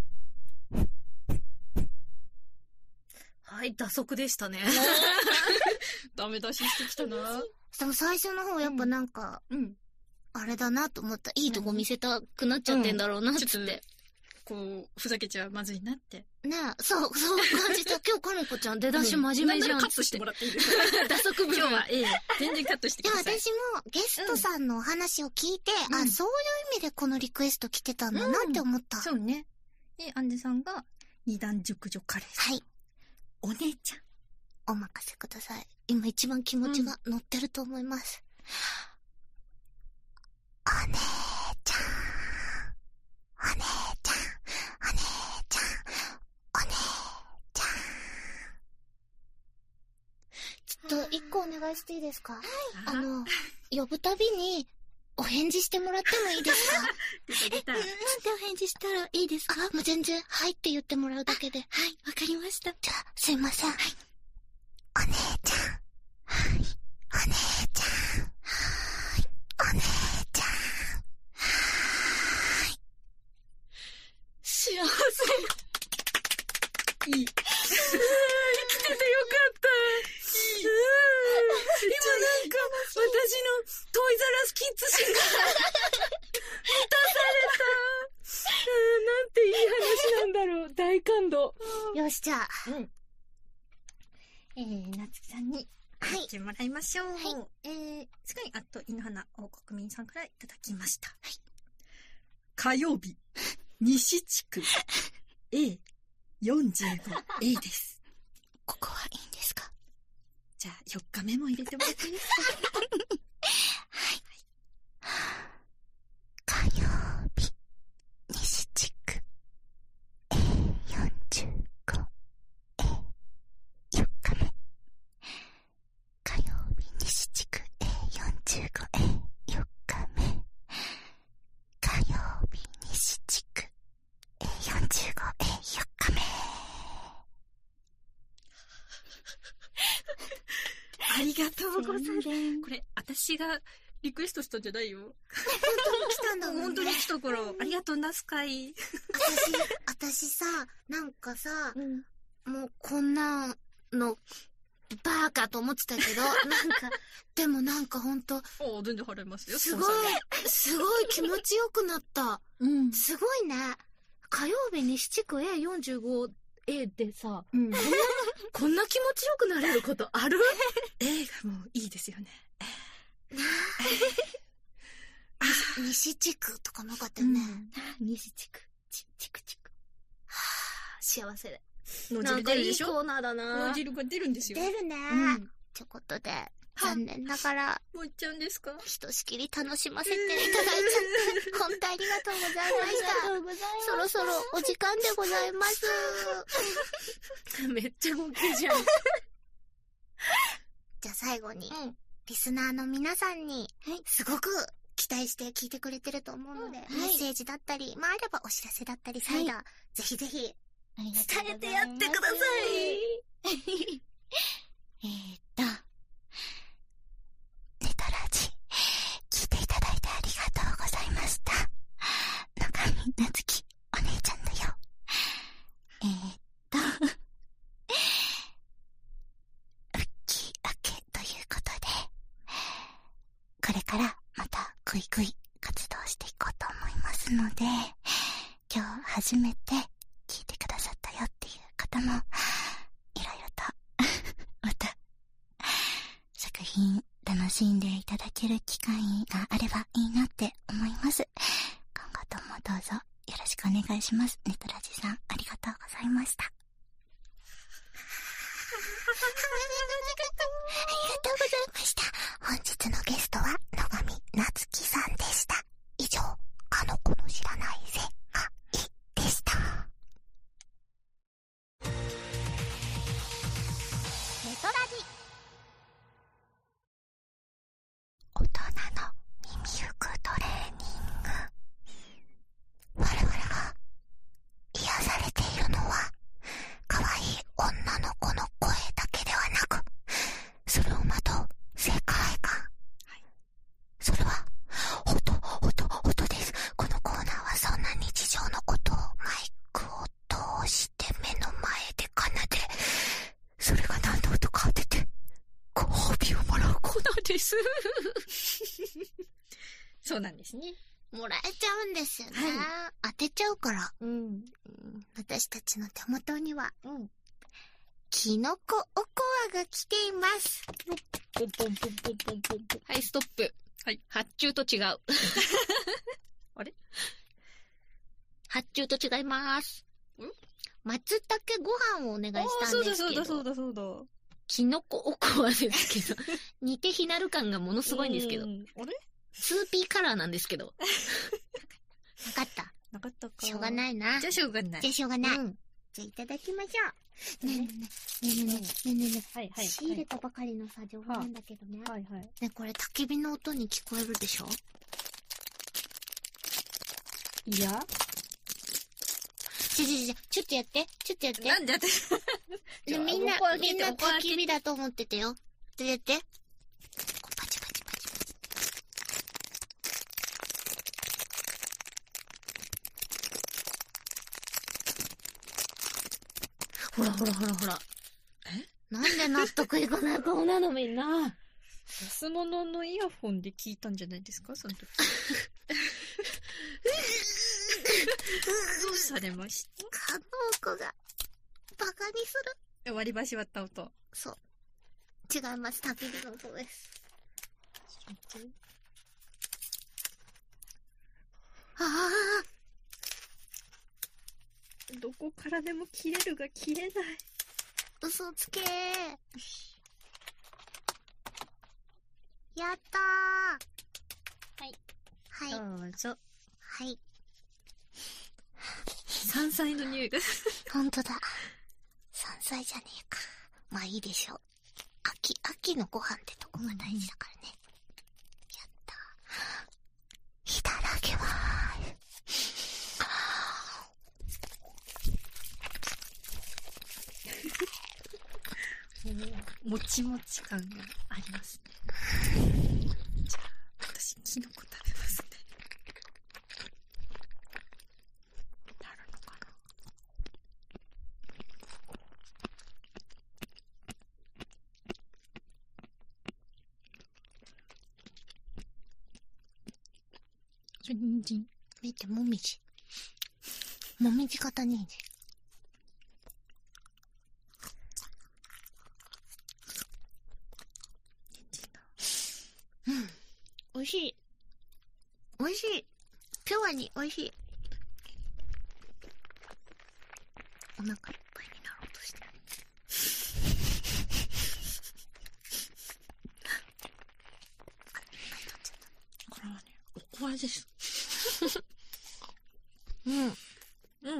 Speaker 5: はい、打足でしたね。ダメ出ししてきたな。
Speaker 3: でも最初の方やっぱなんか、あれだなと思った。いいとこ見せたくなっちゃってんだろうなって。
Speaker 5: ふざけちゃまずいなって。
Speaker 3: ねえ、そう感じた。今日かのこちゃん出だし真面目じゃん。
Speaker 5: カットしてもらっていいですか？打足部分。今日は全然カットしてください。
Speaker 3: 私もゲストさんのお話を聞いて、そういう意味でこのリクエスト来てたんだなって思った。
Speaker 7: そうね。で、アンジェさんが二段熟女カレー。
Speaker 3: はい。
Speaker 7: お姉ちゃん。
Speaker 3: お任せください。今一番気持ちが乗ってると思います。お姉ちゃん。お姉ちゃん。お姉ちゃん。お姉ちゃん。ちょっと一個お願いしていいですか？はい。呼ぶたびにお返事してもらってもいいですか？
Speaker 5: 出た。
Speaker 3: なんてお返事したらいいですか？もう全然、はいって言ってもらうだけで。はい、わかりました。じゃあ、すいません。はい。お姉ちゃん。はい。お姉ちゃん。はい。お姉ちゃん。はい。幸せ。
Speaker 5: いい。生きててよかった。今なんか、私のトイザラスキッズ心が満たされた。なんていい話なんだろう。大感動。
Speaker 3: よし、じゃあ。
Speaker 7: 夏木さんに、やってもらいましょう。次に、犬花王国民さんからいただきました。はい。
Speaker 5: 火曜日、西地区、A45A です。
Speaker 3: ここはいいんですか？
Speaker 7: じゃあ、4日目も入れてもらっていいですか？はい。 りがとうございます。これ、私がリクエストしたんじゃないよ。
Speaker 8: 本当に来たんだもんね。
Speaker 7: 本当に来たから、ありがとうな、スカイ。
Speaker 8: 私さ、なんかさ、もうこんなの、バーカと思ってたけど、でもなんかほんと、
Speaker 7: 全然払いますよ。
Speaker 8: すごい気持ちよくなった。すごいね。火曜日西地区 A45A でさ、こんな気持ちよくなれることある？
Speaker 7: A がもういいですよね。
Speaker 8: 西地区とかもよかったよね。
Speaker 2: 西地区。チク。
Speaker 8: 幸せで。
Speaker 7: 脳
Speaker 8: なんかいい
Speaker 7: 汁出るでしょ？
Speaker 8: コーナーだな。
Speaker 7: 脳汁が出るんですよ。
Speaker 8: 出るね。ってことで、残念ながら、
Speaker 7: もう行っちゃうんですか？
Speaker 8: ひとしきり楽しませていただいちゃって、本当ありがとうございました。そろそろお時間でございます。
Speaker 7: めっちゃ号泣じゃん。
Speaker 8: じゃあ最後に、リスナーの皆さんに、すごく期待して聞いてくれてると思うので、メッセージだったり、あればお知らせだったり、サイダー、ぜひぜひ、伝えてやってください。ネタラジ、聞いていただいてありがとうございました。野上なつき、お姉ちゃんだよ。復帰明けということで、これからまたぐいぐい活動していこうと思いますので、今日初めて聞いてくださったよっていう方も、いろいろと、また、作品楽しんでいただける機会があればいいなって思います。今後ともどうぞよろしくお願いします。ネトラジさん、ありがとうございました。ありがとうございました。本日のゲストは野上なつきさんでした。以上、かの子の知らない世界でした。ネトラジ。大人の耳ゆくトレーニング。我々が癒されているのは、可愛い女の子の声だけではなく、それをまとう世界観。それは、音です。このコーナーはそんな日常の音をマイクを通して目の前で奏で、それが何の音か当てて、ご褒美をもらうコーナーです。
Speaker 7: そうなんですね。
Speaker 8: もらえちゃうんですよね。当てちゃうから。私たちの手元には、キノコおこわが来ています。
Speaker 3: はい、ストップ。
Speaker 7: はい。
Speaker 3: 発注と違う。
Speaker 7: あれ？
Speaker 3: 発注と違います。
Speaker 8: 松茸ご飯をお願いしたんですけど。
Speaker 7: そうだ。
Speaker 3: キノコおこわですけど。似て非なる感がものすごいんですけど。
Speaker 7: あれ
Speaker 8: 2P カラーなんですけど。なかった。
Speaker 7: なかったか。
Speaker 8: しょうがないな。
Speaker 7: じゃあしょうがない。
Speaker 8: じゃあいただきましょう。ねえ。
Speaker 7: はい。
Speaker 8: 仕入れたばかりのさ、情報なんだけどね。
Speaker 7: はい。
Speaker 8: ね、これ焚き火の音に聞こえるでしょ？
Speaker 7: いや？
Speaker 8: ちょっとやって。
Speaker 7: なんで私
Speaker 8: みんな
Speaker 7: おこわ開けて
Speaker 8: 焚き火だと思っててよ。やって。パチパチ。ほら。なんで納得いかない顔なのみんな。
Speaker 7: 安物のイヤホンで聞いたんじゃないですか、その時。どうされました？
Speaker 8: カノコがバカにする。
Speaker 7: 割り箸割った音。
Speaker 8: そう。違います。焚き火の音です。
Speaker 7: どこからでも切れるが切れない。
Speaker 8: 嘘つけー。やったー。
Speaker 7: どうぞ。
Speaker 8: はい。
Speaker 7: 山菜の匂いが。
Speaker 8: ほんとだ。山菜じゃねえか。まあいいでしょう。秋のご飯ってとこが大事だからね。やったー。いただきまーす。
Speaker 7: もちもち感がありますね。じゃあ、私、キノコ食べますね。なるのかな。それ、人参。
Speaker 8: 見て、もみじ。もみじ型人参。美味しい。美味しい。ピュアに美味しい。お腹いっぱいになろうとしてる。
Speaker 7: これはね、おこわです。
Speaker 8: うん。
Speaker 7: うん。
Speaker 8: うん。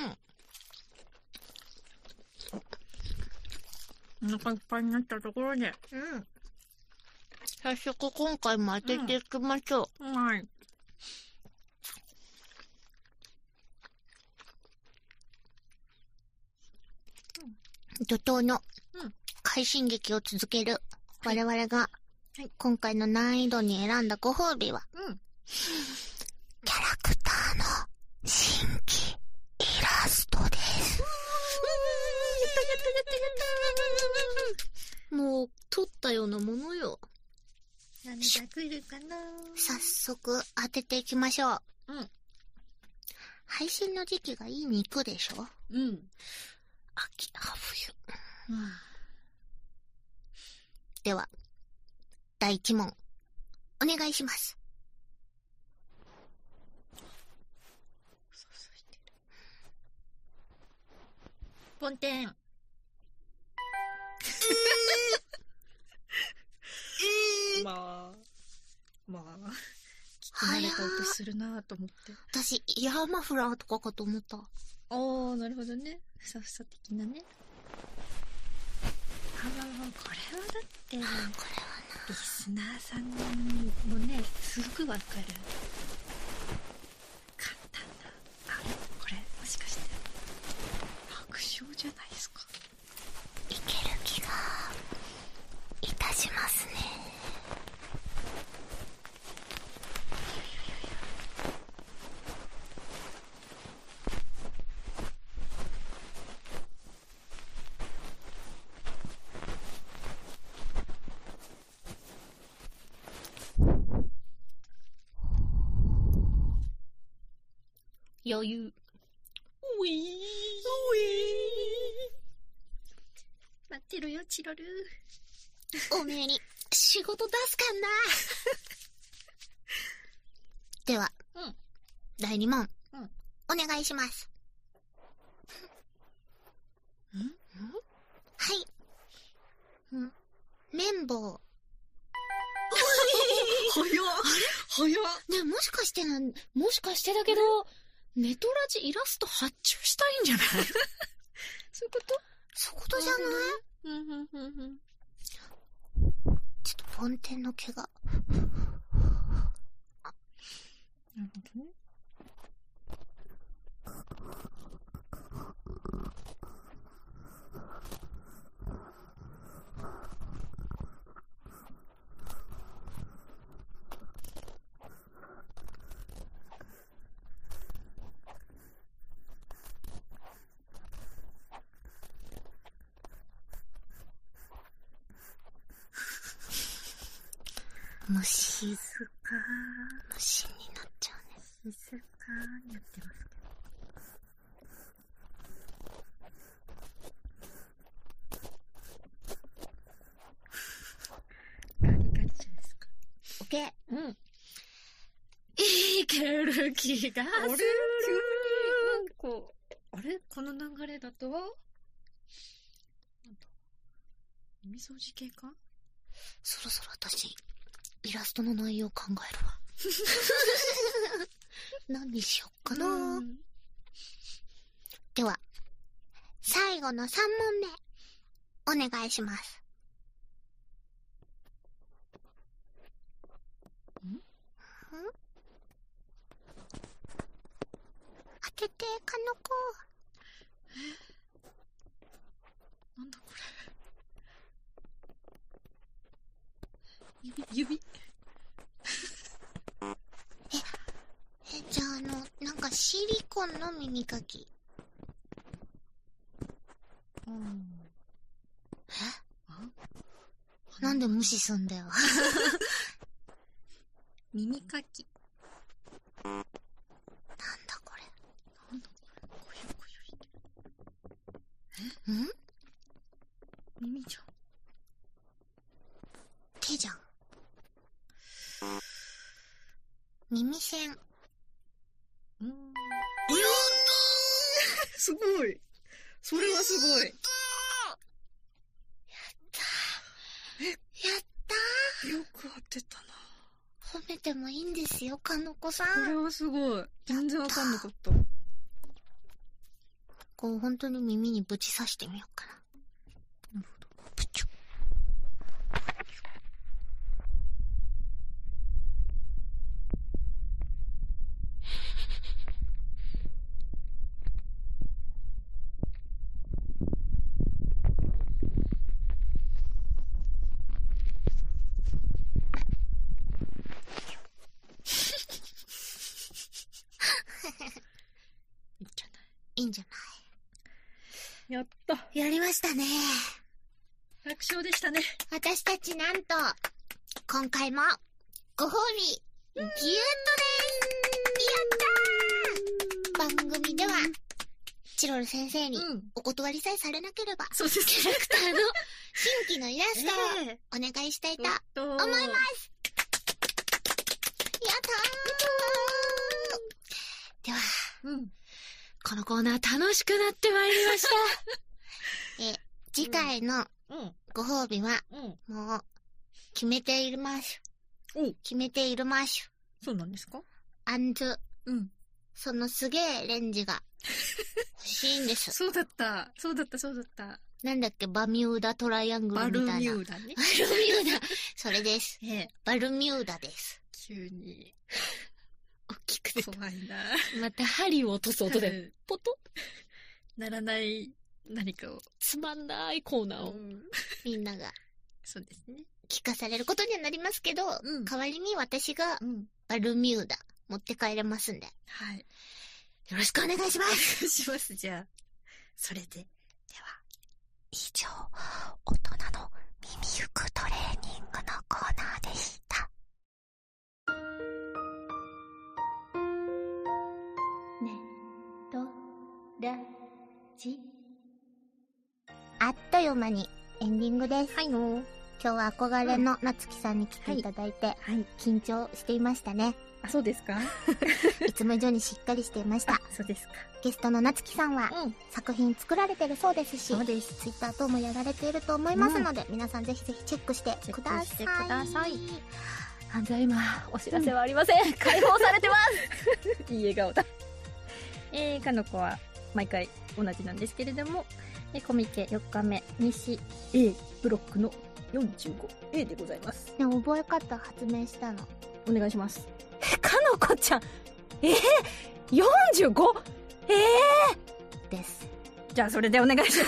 Speaker 7: お腹いっぱいになったところで。
Speaker 8: うん。早速今回も当てていきましょう。
Speaker 7: はい。
Speaker 8: 怒涛の快進撃を続ける我々が今回の難易度に選んだご褒美は、キャラクターの新規イラストです。もう撮ったようなものよ。
Speaker 7: 何が来るかな。
Speaker 8: 早速当てていきましょう。配信の時期がいい肉でしょ。秋、冬。では、第1問、お願いします。
Speaker 7: ポンテン。まあ、きっと慣れた音するなぁと思って。
Speaker 8: 私、イヤーマフラーとかかと思った。
Speaker 7: なるほどね。ふさふさ的なね。これはだって、
Speaker 8: これはな、
Speaker 7: リスナーさんもね、すぐわかる。簡単な。これ、もしかして、白鳥じゃないですか。
Speaker 8: いける気が、いたしますね。
Speaker 7: 余裕。ウィー。待ってるよ、チロル。
Speaker 8: おめえに仕事出すかんな。では、第2問、お願いします。はい。綿棒。
Speaker 5: 早っ。
Speaker 8: ね、もしかしてだけど、
Speaker 5: ネトラジイラスト発注したいんじゃない？
Speaker 7: そういうこと
Speaker 8: そういうことじゃない？ちょっとポンテンの毛が。
Speaker 7: なるほどね。
Speaker 8: 虫になっちゃうね。
Speaker 7: 静かにやってますけど。ガリガリじゃないですか。
Speaker 8: オッケー。
Speaker 5: いける気がする。
Speaker 7: あれこの流れだと、なんだおみそじ系か？
Speaker 8: そろそろ私、イラストの内容考えるわ。何にしよっかな。では、最後の3問目、お願いします。開けて、かのこ。
Speaker 7: なんだこれ。
Speaker 5: 指。
Speaker 3: じゃあなんかシリコンの耳かき。なんで無視すんだよ。
Speaker 5: 耳かき。
Speaker 3: なんだこれ。ん？
Speaker 5: 耳じゃん。
Speaker 3: 手じゃん。耳栓。
Speaker 5: すごい。それはすごい。
Speaker 3: やったー。
Speaker 5: よく当てたな。
Speaker 3: 褒めてもいいんですよ、かのこさ
Speaker 5: これ
Speaker 3: ん。
Speaker 5: はすごい。全然わかんなかった。
Speaker 3: こう、本当に耳にぶち刺してみようかな。
Speaker 5: なるほど。
Speaker 3: プチュッ。
Speaker 5: いいんじゃない？
Speaker 3: いいんじゃな
Speaker 5: やった。
Speaker 3: い？やりましたね。
Speaker 5: 楽勝でしたね。
Speaker 3: 私たちなんと、今回も、ご褒美、ギュッとです。やったー。番組では、チロル先生にお断りさえされなければ、
Speaker 5: そうです。
Speaker 3: キャラクターの新規のイラストをお願いしたいと思います。やったー。では、このコーナー楽しくなってまいりました。次回のご褒美は、もう、決めています。決めているます。
Speaker 5: そうなんですか？
Speaker 3: そのすげえレンジが欲しいんです。
Speaker 5: そうだった。
Speaker 3: なんだっけ、バミューダトライアングルみたいな。
Speaker 5: バルミューダね。
Speaker 3: バルミューダ。それです。バルミューダです。
Speaker 5: 急に。
Speaker 3: 大きくて。
Speaker 5: 怖いな。
Speaker 8: また針を落とす音で、ポトッ。
Speaker 5: ならない何かを。
Speaker 8: つまんないコーナーを。
Speaker 3: みんなが。
Speaker 5: そうですね。
Speaker 3: 聞かされることにはなりますけど、代わりに私が、バルミューダ持って帰れますんで。
Speaker 5: はい。
Speaker 3: よろしくお願いします。
Speaker 5: お願いします。じゃあ、それで。では、
Speaker 8: 以上、大人の耳ゆくトレーニングのコーナーでした。
Speaker 1: ねとらじ。
Speaker 3: あっという間にエンディングです。
Speaker 2: はいの。
Speaker 3: 今日は憧れのなつきさんに来ていただいて、緊張していましたね。
Speaker 2: あ、そうですか？
Speaker 3: いつも以上にしっかりしていました。
Speaker 2: そうですか。
Speaker 3: ゲストのなつきさんは、作品作られてるそうですし、
Speaker 2: そうです。
Speaker 3: ツイッター等もやられていると思いますので、皆さんぜひぜひチェックしてください。
Speaker 2: ただいま、お知らせはありません。解放されてます。いい笑顔だ。かのこは毎回同じなんですけれども、コミケ4日目、西 A ブロックの 45A でございます。
Speaker 3: ね、覚え方発明したの。
Speaker 2: お願いします。かのこちゃん、45？
Speaker 3: です。
Speaker 2: じゃあそれでお願いします。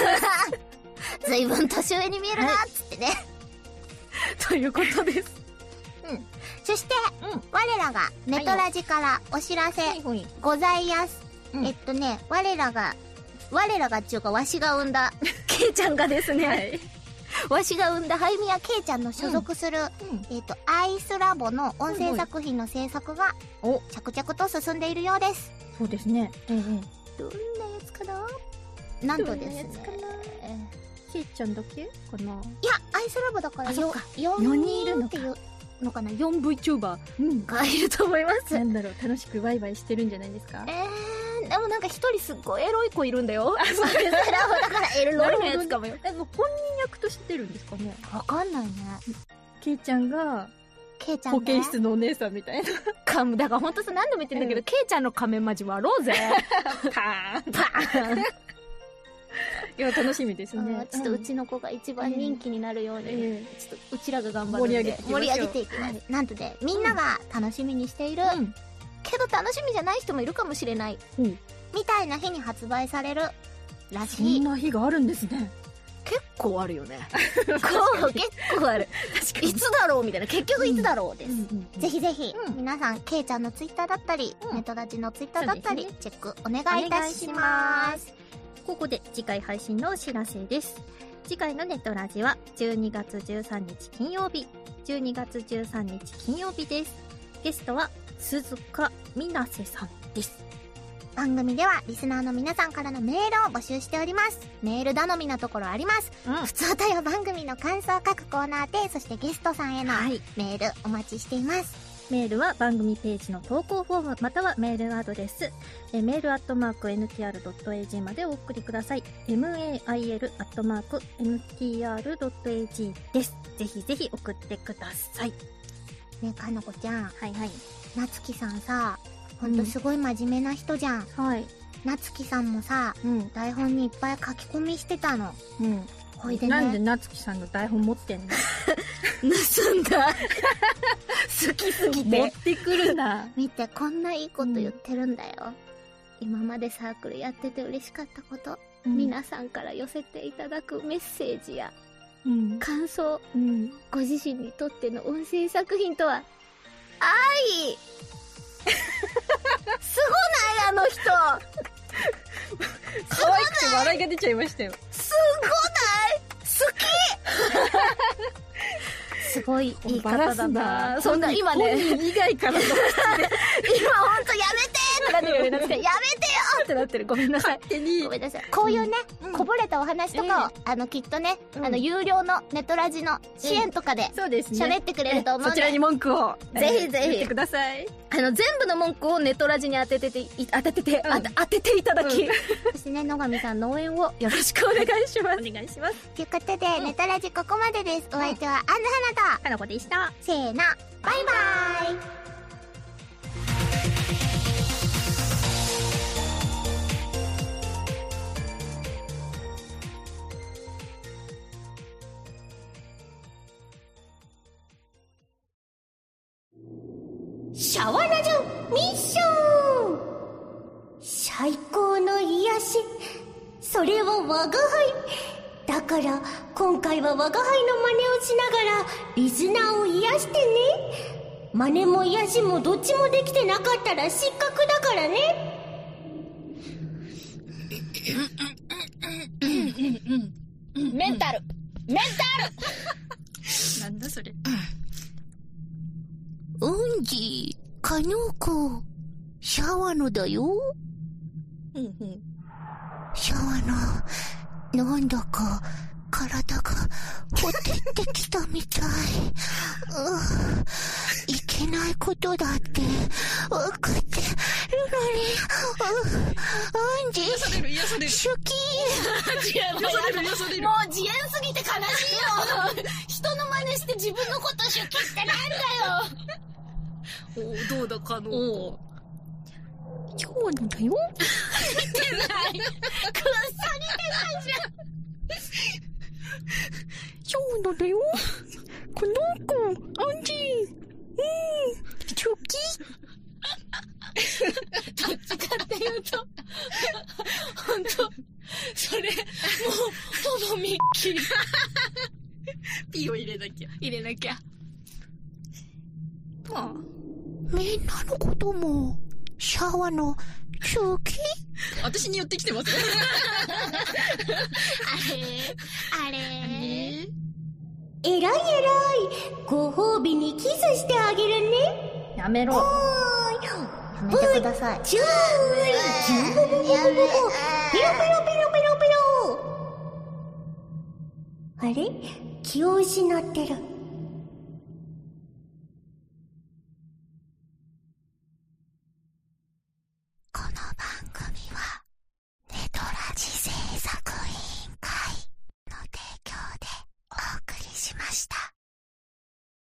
Speaker 3: 随分年上に見えるなっつってね。
Speaker 2: ということです。
Speaker 3: そして、我らがネトラジからお知らせございます。我らがっていうかわしが産んだ
Speaker 2: ケイちゃんがですね、
Speaker 3: わしが産んだハイミヤケイちゃんの所属する、アイスラボの音声作品の制作が着々と進んでいるようです。
Speaker 2: そうですね。
Speaker 3: どんなやつかな？なんとですね。
Speaker 2: ケイちゃんだけかな？
Speaker 3: いや、アイスラボだから
Speaker 2: 4
Speaker 3: 4
Speaker 2: 人いるの
Speaker 3: っていうのかな？
Speaker 2: 4VTuber
Speaker 3: がいると思います。
Speaker 2: なんだろう、楽しくワイワイしてるんじゃないですか？
Speaker 3: でもなんか一人すっごいエロい子いるんだよ。
Speaker 2: あ、そうですね。
Speaker 3: だからエロいのやつかもよ。
Speaker 2: 本人役としてるんですかね？
Speaker 3: わかんないね。
Speaker 2: ケイちゃんが、保健室のお姉さんみたいな。
Speaker 3: だからほんとさ、何度も言ってんだけど、ケイちゃんの仮面マジ割ろうぜ。
Speaker 2: パーンいや、楽しみですね。
Speaker 3: ちょっとうちの子が一番人気になるように、ちょっとうちらが頑張るんで
Speaker 2: 盛り上げていき
Speaker 3: ます。なんとで、みんなが楽しみにしている、けど楽しみじゃない人もいるかもしれない、みたいな日に発売されるらしい。
Speaker 2: そんな日があるんですね。
Speaker 8: 結構あるよね。結構ある。いつだろうみたいな。結局いつだろうです。ぜひぜひ、皆さん、ケイちゃんのツイッターだったり、ネトラジのツイッターだったり、チェックお願いいたします。
Speaker 2: ここで次回配信のお知らせです。次回のネトラジは12月13日金曜日。12月13日金曜日です。ゲストは鈴鹿みなせさんです。
Speaker 8: 番組ではリスナーの皆さんからのメールを募集しております。メール頼みのところあります。普通歌や番組の感想を書くコーナーで、そしてゲストさんへのメールお待ちしています。
Speaker 2: メールは番組ページの投稿フォームまたはメールアドレスメール@ntr.ag までお送りください。mail@ntr.ag です。ぜひぜひ送ってください。
Speaker 8: ね、かのこちゃん。
Speaker 2: はいはい。
Speaker 8: なつきさんさ、ほんとすごい真面目な人じゃん。
Speaker 2: はい。
Speaker 8: なつきさんもさ、台本にいっぱい書き込みしてたの。ほいでね。
Speaker 2: なんでなつきさんの台本持ってんの？
Speaker 8: 盗んだ。好きすぎて。
Speaker 2: 持ってくるな。
Speaker 8: 見て、こんないいこと言ってるんだよ。今までサークルやってて嬉しかったこと、皆さんから寄せていただくメッセージや、感想、ご自身にとっての音声作品とは、愛すごないあの人
Speaker 2: 可愛くて笑いが出ちゃいましたよ。
Speaker 8: すごない好きすごい言い方だな。そんな今ね、
Speaker 2: 本人以外からの
Speaker 8: 今ほんとやめてってなってるよね。やめてよってなってる。ごめんなさい。ごめんなさい。こういうね、こぼれたお話とかを、きっとね、有料のネトラジの支援とかで、喋ってくれると思うので、
Speaker 2: そちらに文句を、
Speaker 8: ぜひぜひ、
Speaker 2: 言ってください。
Speaker 8: 全部の文句をネトラジに当てていただき、そしてね、野上さんの応援をよろしくお願いします。
Speaker 2: お願いします。
Speaker 8: ということで、ネトラジここまでです。お相手はアンナ花と、
Speaker 2: かなこでした。
Speaker 8: せーの、バイバーイ。
Speaker 1: シャワナジュミッション。最高の癒し、それは我が輩だから、今回は我が輩の真似をしながらリスナーを癒してね。真似も癒しもどっちもできてなかったら失格だからね。
Speaker 8: メンタル
Speaker 2: なんだそれ。
Speaker 8: うんじ、かのこ、シャワのだよ。シャワの、なんだか、体が、ほてってきたみたい。いけないことだって、わかってるのに、うんじ、
Speaker 5: 癒される。
Speaker 8: 好き。もう自演すぎて悲しいよ。人の真似して自分のこと好きってなんだよ。
Speaker 5: どうだかの子。
Speaker 2: シャワのだよ。
Speaker 8: 似てない。くっそ似てないじゃん。
Speaker 2: シャワのだよ。この子、アンジー。好き。
Speaker 8: どっちかっていうと、ほんと、それ、もう、ほぼミッキー。
Speaker 5: ピーを入れなきゃ。
Speaker 8: みんなのことも、シャワの、好き？
Speaker 5: 私に寄ってきてますね。
Speaker 8: あれ
Speaker 1: えらい。ご褒美にキスしてあげるね。
Speaker 2: やめろ。
Speaker 8: やめてください。
Speaker 1: チューイジュボボボボボボペロペロペロペロペロ。あれ？気を失ってる。